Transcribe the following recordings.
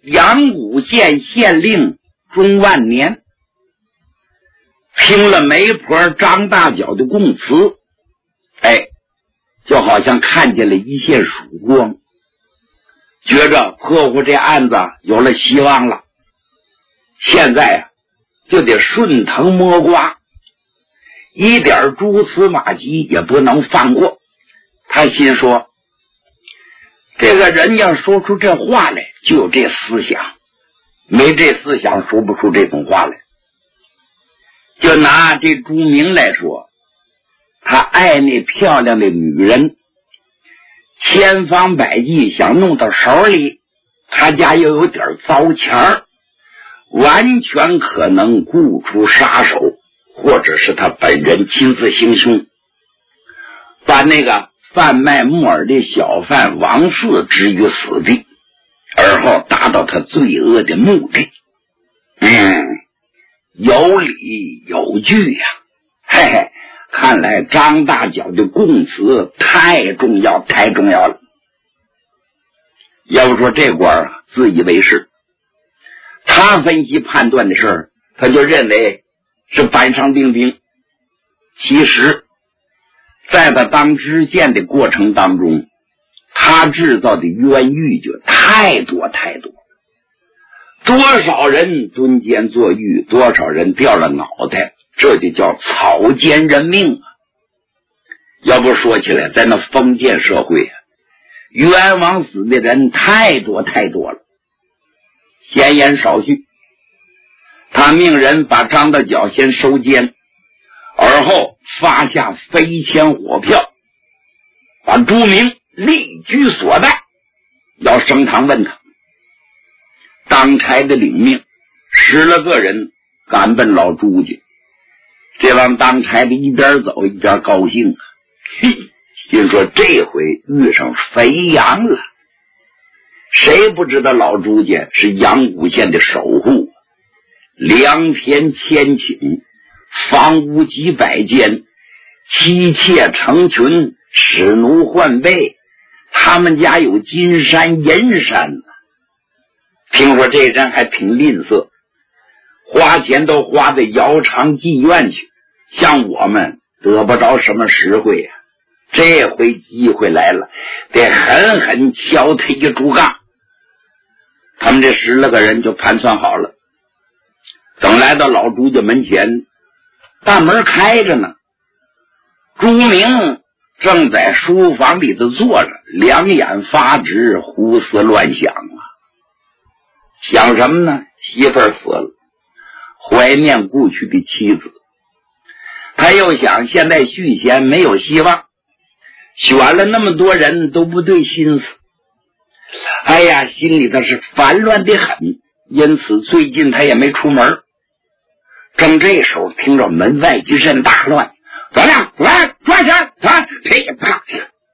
阳谷县县令钟万年听了媒婆张大脚的供词，就好像看见了一线曙光，觉着破获这案子有了希望了。现在就得顺藤摸瓜，一点蛛丝马迹也不能放过。他心说，这个人要说出这话来就有这思想，没这思想说不出这种话来。就拿这朱明来说，他爱那漂亮的女人，千方百计想弄到手里，他家又有点糟钱儿，完全可能雇出杀手，或者是他本人亲自行凶，把那个贩卖木耳的小贩王四置于死地，而后达到他罪恶的目的。有理有据呀，看来张大脚的供词太重要太重要了。要不说这官自以为是，他分析判断的事儿，他就认为是板上钉钉。其实在他当知县的过程当中，他制造的冤狱就太多太多，多少人蹲监坐狱，多少人掉了脑袋，这就叫草菅人命啊！要不说起来，在那封建社会冤枉死的人太多太多了。闲言少叙，他命人把张大脚先收监，而后发下飞签火票，把朱明立居所在，要升堂问他。当差的领命，10来个人赶奔老朱家。这帮当差的一边走一边高兴心说这回遇上肥羊了。谁不知道老朱家是阳谷县的守护，良田千顷，房屋几百间，妻妾成群，使奴换备，他们家有金山银山。听说这人还挺吝啬，花钱都花在窑厂妓院去，像我们得不着什么实惠呀。这回机会来了，得狠狠敲他一个竹杠。他们这10来个人就盘算好了，等来到老朱家门前，大门开着呢，朱明正在书房里头坐着，两眼发直，胡思乱想啊。想什么呢？媳妇儿死了，怀念故去的妻子。他又想现在续弦没有希望，选了那么多人都不对心思，心里头是烦乱的很，因此最近他也没出门。正这时候听着门外一阵大乱，怎么样？来，抓钱！噼啪！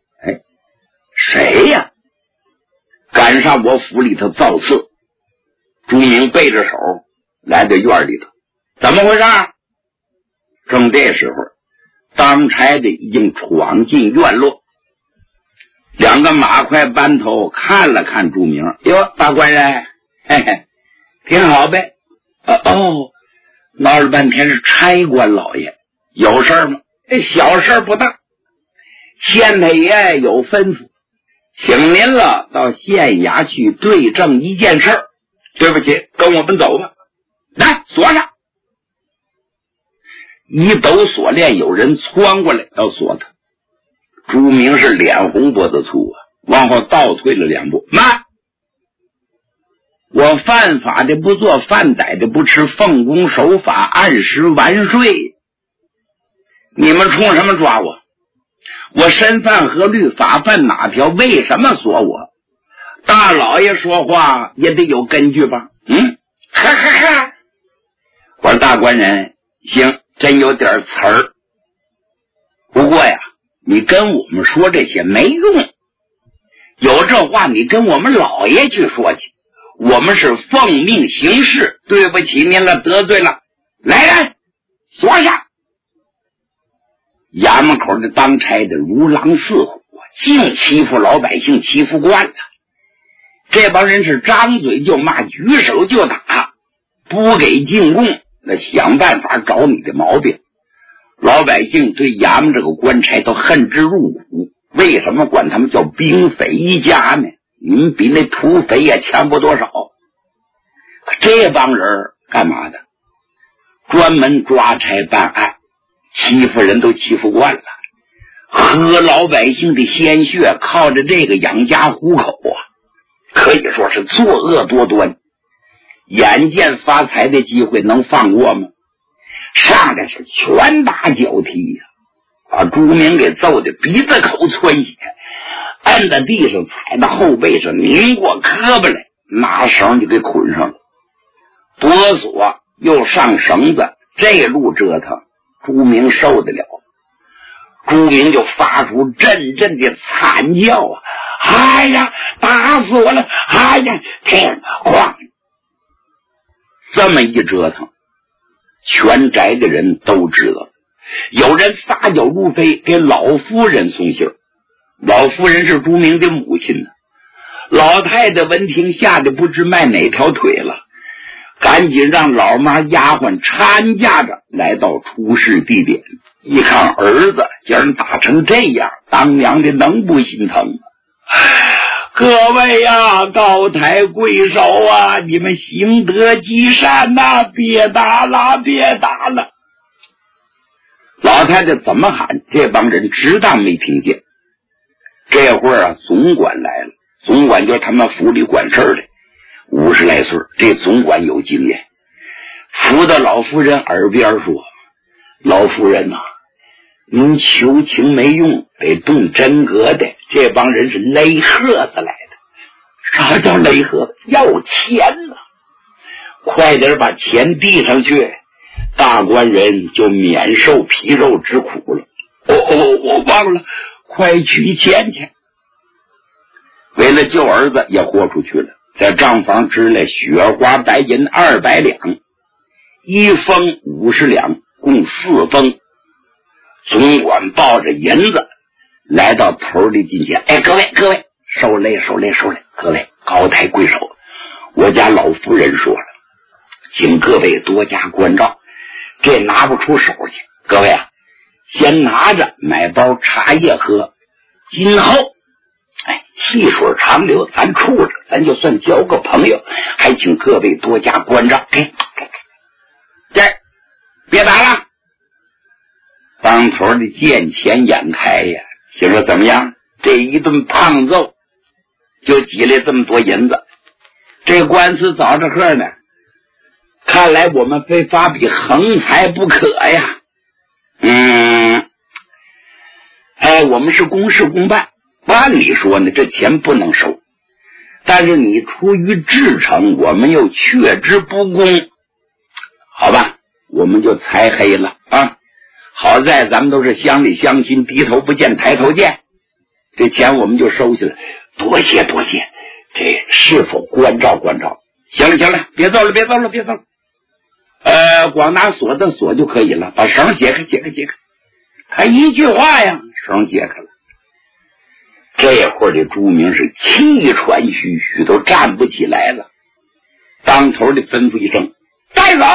谁呀？赶上我府里头造次。朱明背着手来到院里头，怎么回事？正这时候，当差的已经闯进院落，两个马快班头看了看朱明，哟，大官人，挺好呗。闹了半天是差官老爷，有事吗？小事不大，县太爷有吩咐，请您了到县衙去对证一件事。对不起，跟我们走吧。来，锁上。一抖锁链，有人窜过来要锁他。朱明是脸红脖子粗往后倒退了2步。慢！我犯法的不做，犯歹的不吃，奉公守法，按时完税。你们冲什么抓我？我身犯何律，法犯哪条？为什么锁我？大老爷说话也得有根据吧？我说大官人，行，真有点词儿。不过呀，你跟我们说这些没用，有这话你跟我们老爷去说去。我们是奉命行事，对不起您了，得罪了。来人，锁下！衙门口的当差的如狼似虎，净欺负老百姓，欺负惯了。 这帮人是张嘴就骂，举手就打，不给进贡，那想办法找你的毛病。老百姓对衙门这个官差都恨之入骨，为什么管他们叫兵匪一家呢？你们比那土匪也强不多少。这帮人干嘛的？专门抓差办案，欺负人都欺负惯了，喝老百姓的鲜血，靠着这个养家糊口啊，可以说是作恶多端。眼见发财的机会能放过吗？上来是拳打脚踢呀，把朱明给揍的鼻子口窜血，按在地上，踩到后背上，拧过胳膊来，拿绳就给捆上了，脖锁又上绳子，这路折腾朱明受得了。朱明就发出阵阵的惨叫啊！哎呀，打死我了！哎呀，天哐！这么一折腾，全宅的人都知道，有人撒脚入飞，给老夫人送信。老夫人是朱明的母亲呢。老太太闻听，吓得不知迈哪条腿了，赶紧让老妈丫鬟搀架着来到出事地点。一看儿子竟然打成这样，当娘的能不心疼？各位呀，高抬贵手啊，你们行得积善呐，别打了，别打了！老太太怎么喊，这帮人只当没听见。这会儿啊，总管来了，总管就是他们府里管事的，50来岁，这总管有经验，扶到老夫人耳边说：“老夫人呐，您求情没用，得动真格的。这帮人是勒盒子来的。啥叫勒盒子？要钱呢！快点把钱递上去，大官人就免受皮肉之苦了。我忘了，快取钱去。”为了救儿子，也豁出去了，在账房支来雪花白银200两，一封50两，共4封。总管抱着银子来到头里进前，各位受累，各位高抬贵手，我家老夫人说了，请各位多加关照，这拿不出手去，各位啊，先拿着买包茶叶喝，今后细水长流，咱处着，咱就算交个朋友，还请各位多加关照。这别打了。当头的见钱眼开呀，心说怎么样？这一顿胖揍就积累这么多银子，这官司早着课呢，看来我们非发笔横财不可呀。我们是公事公办，按理说呢，这钱不能收，但是你出于至诚，我们又确知不公，好吧，我们就裁黑了啊。好在咱们都是乡里乡亲，低头不见抬头见，这钱我们就收下了，多谢，这是否关照？行了，别揍了，光拿锁的锁就可以了，把绳解开。他一句话呀，绳解开了。这会儿的朱明是气喘吁吁，都站不起来了。当头的吩咐一声，带走。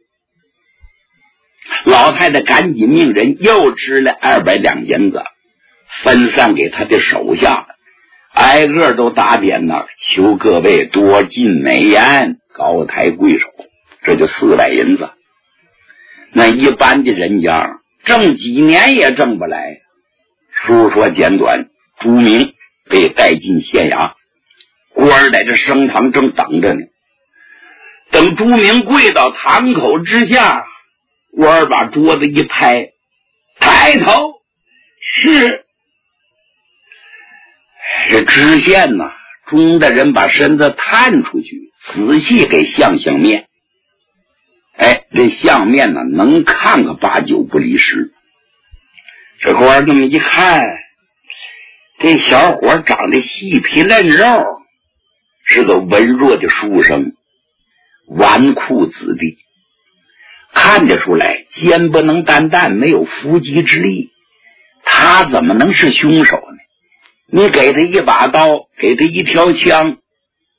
老太太赶紧命人又支了200两银子，分散给他的手下，挨个都打点了，求各位多进美言，高抬贵手，这就400银子。那一般的人家挣几年也挣不来。书说简短，朱明被带进县衙，官在这升堂正等着呢。等朱明跪到堂口之下，官把桌子一拍，抬头，是这知县呐，中的人把身子探出去，仔细给相面。这相面呢，能看个8、9不离10。这官这么一看，这小伙长得细皮嫩肉，是个文弱的书生，纨绔子弟，看得出来肩不能担担，没有伏击之力，他怎么能是凶手呢？你给他一把刀，给他一条枪，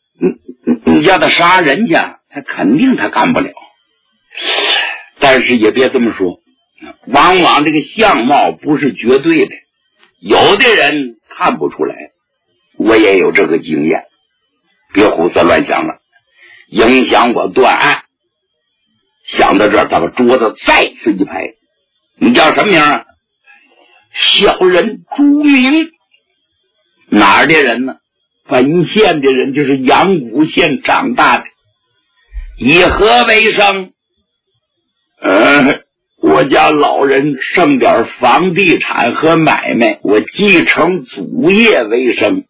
你叫他杀人去，他肯定他干不了。但是也别这么说，往往这个相貌不是绝对的，有的人看不出来。我也有这个经验，别胡思乱想了，影响我断案。想到这儿，他把桌子再次一拍：“你叫什么名啊？”“小人朱明。”“哪儿的人呢？”“本县的人，就是阳谷县长大的。”“以何为生？”“我家老人剩点房地产和买卖，我继承祖业为生。”“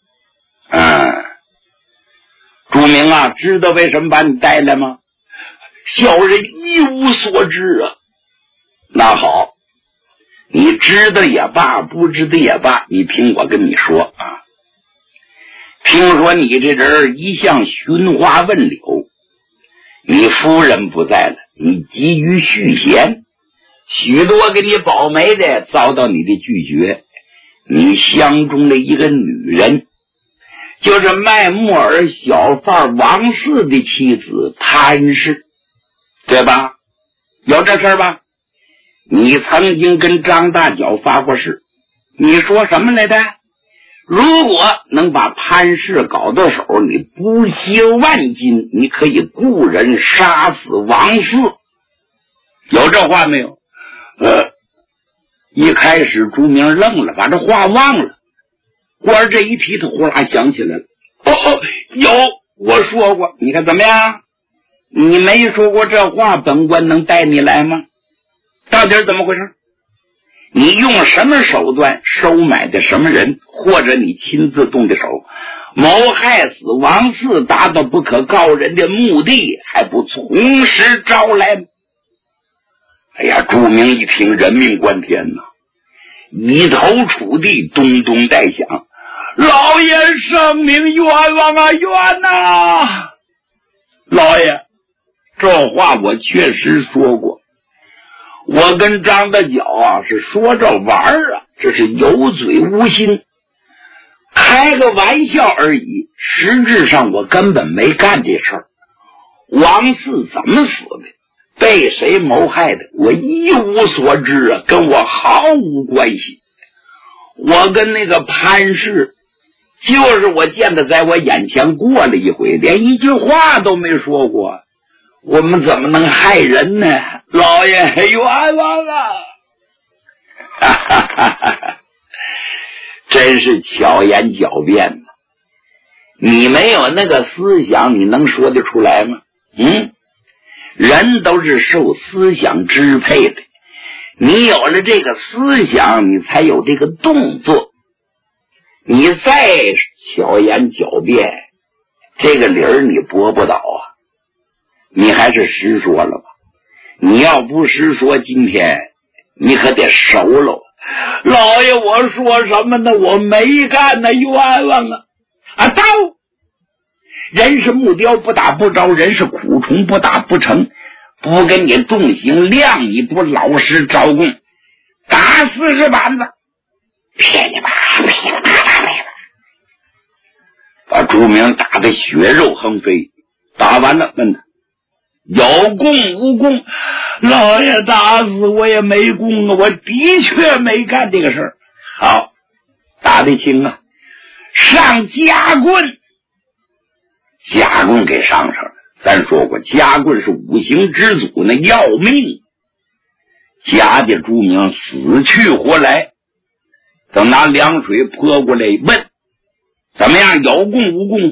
朱明啊，知道为什么把你带来吗？”“小人一无所知啊。”“那好，你知道也罢，不知道也罢，你听我跟你说啊。听说你这人一向寻花问柳，你夫人不在了，你急于续弦，许多给你保媒的遭到你的拒绝，你相中了一个女人，就是卖木耳小贩王四的妻子潘氏，对吧？有这事儿吧？你曾经跟张大脚发过誓，你说什么来的？如果能把潘氏搞到手，你不惜万金，你可以雇人杀死王四。有这话没有？一开始朱明愣了，把这话忘了。忽然这一提，他呼啦想起来了。有，我说过。你看怎么样？你没说过这话，本官能带你来吗？到底是怎么回事？你用什么手段收买的什么人，或者你亲自动的手，谋害死王四，达到不可告人的目的，还不从实招来？哎呀，朱明一听，人命关天呐，一头触地，咚咚带响。老爷生命冤枉啊，冤呐！老爷，这话我确实说过。我跟张大脚啊是说着玩啊，这是有嘴无心，开个玩笑而已。实质上我根本没干这事儿。王四怎么死的，被谁谋害的，我一无所知啊，跟我毫无关系。我跟那个潘氏，就是我见的在我眼前过了一回，连一句话都没说过。我们怎么能害人呢？老爷冤枉啊！哈哈哈哈，真是巧言狡辩。你没有那个思想，你能说得出来吗？人都是受思想支配的，你有了这个思想，你才有这个动作。你再巧言狡辩，这个理儿你驳不倒啊！你还是实说了吧。你要不实说，今天你可得熟了。老爷，我说什么呢？我没干呢，冤枉啊！刀，人是木雕不打不着，人是苦虫不打不成。不跟你动刑量，你不老实招供，打40板子，噼里啪啦噼里啪啦噼里啪啦，把朱明打得血肉横飞。打完了，问他有功无功？老爷，打死我也没功啊，我的确没干这个事儿。好，打得轻啊，上夹棍。夹棍给上了。咱说过，夹棍是五行之祖，那要命，夹的朱明死去活来。等拿凉水泼过来问怎么样，有功无功？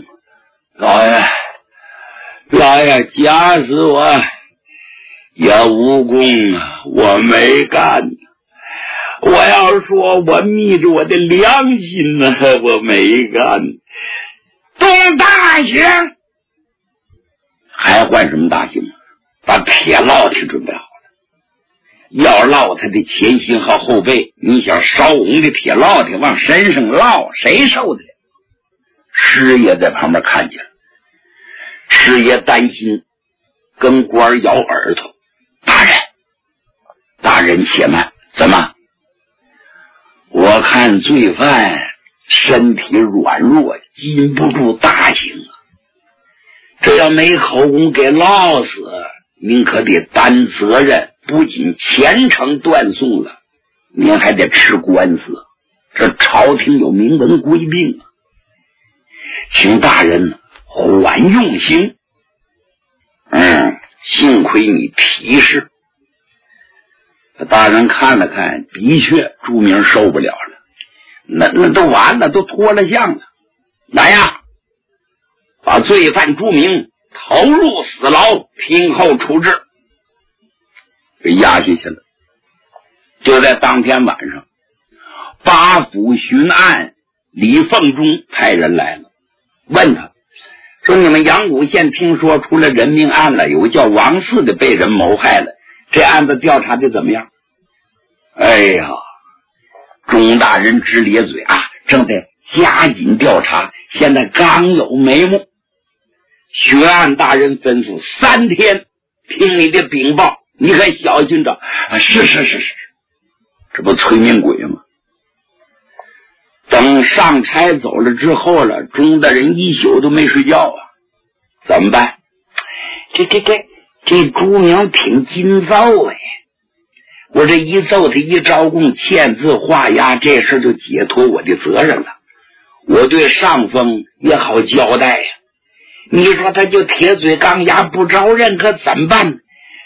老爷夹死我也无功啊，我没干。我要说我密着我的良心呢，我没干。动大刑，还换什么大刑？把铁烙铁准备好了，要烙他的前心和后背。你想烧红的铁烙铁往身上烙，谁受得了？师爷在旁边看见了，师爷担心，跟官咬耳朵。大人且慢，怎么？我看罪犯身体软弱，禁不住大刑啊。 要没口供给老死，您可得担责任，不仅前程断送了，您还得吃官司，这朝廷有明文规定啊，请大人缓用刑。幸亏你提示。大人看了看，的确朱明受不了了，那都完了，都脱了相了。来呀，把罪犯朱明投入死牢，听候处置。给押下去了。就在当天晚上，八府巡按李凤中派人来了，问他说：“你们阳谷县听说出了人命案了，有个叫王四的被人谋害了，这案子调查的怎么样？”哎呀，钟大人直咧嘴啊，正在加紧调查，现在刚有眉目。巡按大人吩咐3天听你的禀报，你可小心着。是，这不催命鬼吗？等上差走了之后了，钟大人一宿都没睡觉啊。怎么办？这朱明挺筋揍哎，我这一揍他一招供，签字画押，这事就解脱我的责任了，我对上峰也好交代呀。你说他就铁嘴钢牙不招认，可怎么办？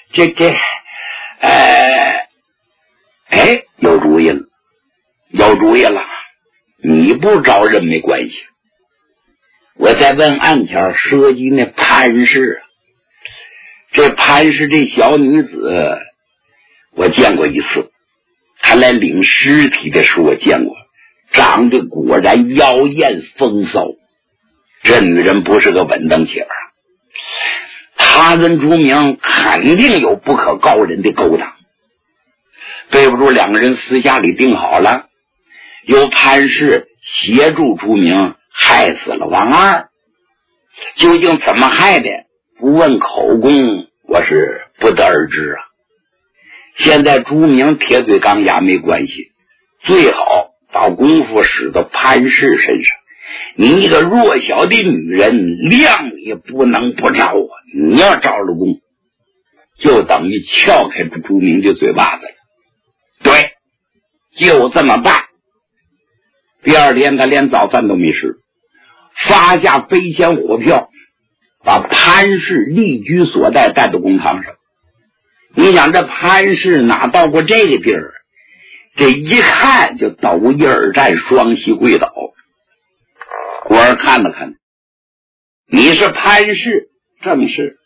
有主意了，你不招认没关系，我再问案条涉及那潘氏。这潘氏这小女子我见过一次，她来领尸体的时候我见过，长得果然妖艳风骚，这女人不是个稳当起儿，她跟朱明肯定有不可告人的勾当。对不住，两个人私下里定好了，由潘氏协助朱明害死了王二。究竟怎么害的，不问口供，我是不得而知啊。现在朱明铁嘴钢牙没关系，最好把功夫使到潘氏身上。你一个弱小的女人，量也不能不招啊！你要招了功，就等于撬开朱明的嘴巴子了。对，就这么办。第二天他连早饭都没吃，发下飞仙火票，把潘氏立居所在带到公堂上。你想这潘氏哪到过这个地儿，这一看就斗一而战，双膝跪倒。官儿看了看，你是潘氏？正是。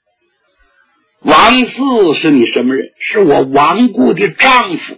王四是你什么人？是我亡故的丈夫。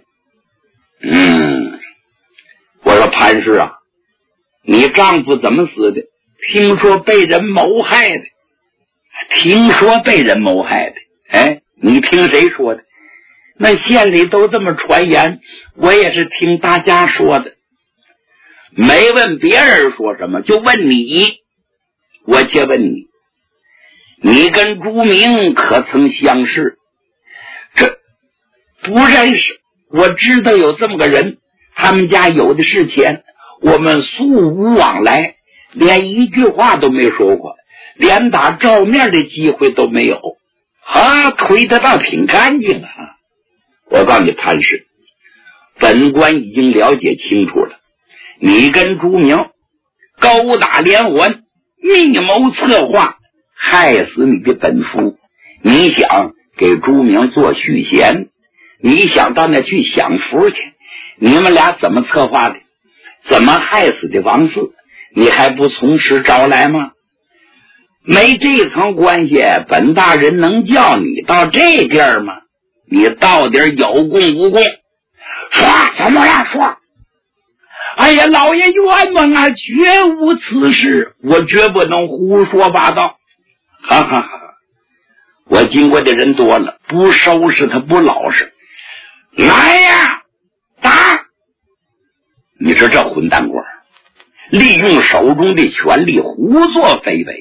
我说潘氏啊，你丈夫怎么死的？听说被人谋害的。听说被人谋害的？哎，你听谁说的？那县里都这么传言，我也是听大家说的。没问别人说什么，就问你。我且问你，你跟朱明可曾相识？这不认识，我知道有这么个人，他们家有的是钱，我们素无往来，连一句话都没说过，连打照面的机会都没有。推得倒挺干净啊！我告诉你潘氏，本官已经了解清楚了，你跟朱明勾打连环，密谋策划，害死你的本夫。你想给朱明做续弦，你想到那去享福去，你们俩怎么策划的？怎么害死的王四？你还不从实招来吗？没这层关系，本大人能叫你到这地儿吗？你到底有功无功？说什么呀？说！哎呀，老爷冤枉啊！绝无此事，我绝不能胡说八道。哈哈哈！我经过的人多了，不收拾他不老实。来呀，打！你说这混蛋官利用手中的权力胡作非为，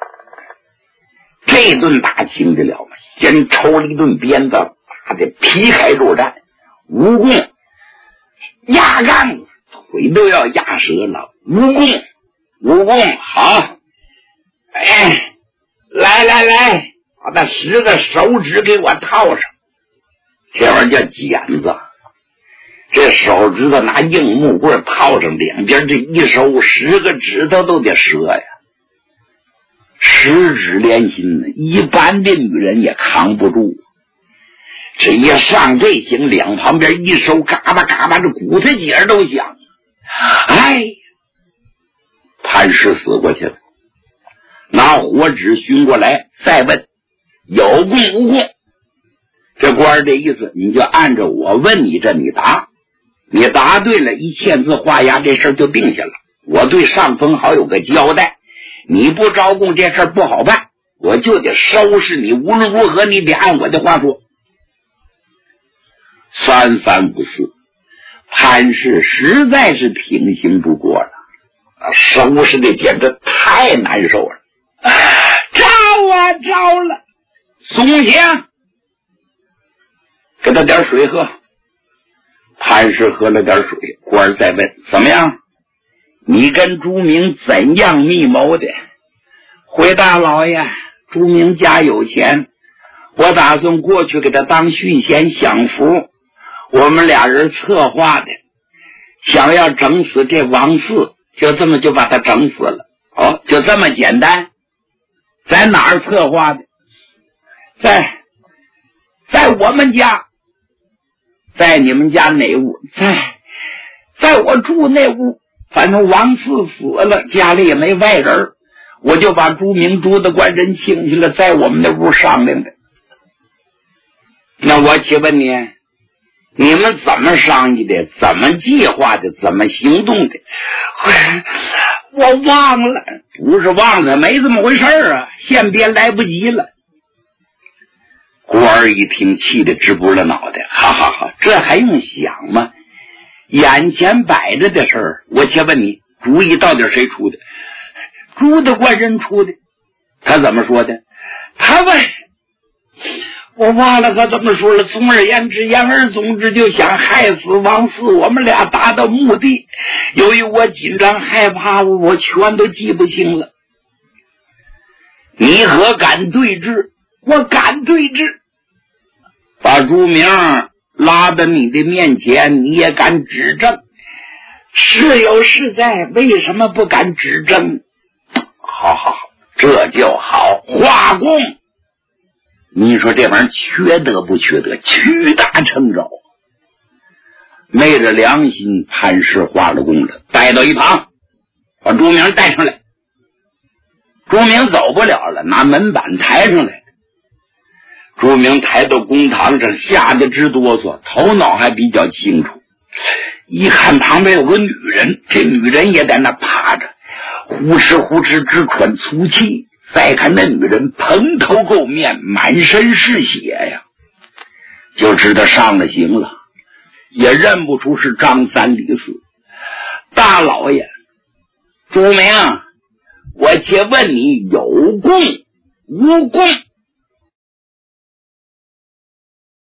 这顿打轻得了吗？先抽了一顿鞭子，把他皮开肉绽，蜈蚣压杠，腿都要压折了。蜈蚣好，哎，来来，把那10个手指给我套上。这玩意儿叫剪子，这手指头拿硬木棍套上两边，这一收10个指头都得折呀。10指连心呢，一般的女人也扛不住。这一上这行，两旁边一收，嘎巴嘎巴，这骨头节都响。哎，潘氏死过去了。拿火纸熏过来，再问有供无供。这官这意思，你就按照我问你这你答，你答对了，一签字画押，这事就定下了。我对上峰好有个交代，你不招供这事不好办，我就得收拾你，无论如何你得按我的话说。3番5次，潘氏实在是挺刑不过了，收拾的简直太难受了。招了，松下，给他点水喝。潘氏喝了点水，官再问怎么样？你跟朱明怎样密谋的？回大老爷，朱明家有钱，我打算过去给他当续弦享福。我们俩人策划的，想要整死这王四，就这么就把他整死了。哦，就这么简单。在哪儿策划的？在我们家。在你们家哪屋？在我住那屋。反正王四死了，家里也没外人，我就把朱明朱的官人请去了，在我们那屋商量的。那我请问你们怎么商议的？怎么计划的？怎么行动的？我忘了。不是忘了，没这么回事啊，现编来不及了。官儿一听，气得直拨了脑袋。好，这还用想吗？眼前摆着的事儿，我且问你，主意到底谁出的？朱的官人出的。他怎么说的？他问，我忘了他怎么说了。总而言之，言而总之，就想害死王四，我们俩达到目的。由于我紧张害怕，我全都记不清了。你何敢对峙？我敢对峙。把朱明拉到你的面前，你也敢指证？是有是在，为什么不敢指证？好，这就好。画供，你说这玩意儿缺德不缺德？屈大成招。昧着良心，潘氏画了供了，带到一旁，把朱明带上来。朱明走不了了，拿门板抬上来。朱明抬到公堂上，吓得直哆嗦，头脑还比较清楚。一看旁边有个女人，这女人也在那趴着，呼哧直喘粗气。再看那女人蓬头垢面，满身是血呀，就知道上了刑了，也认不出是张三李四。大老爷，朱明，我且问你，有供无供？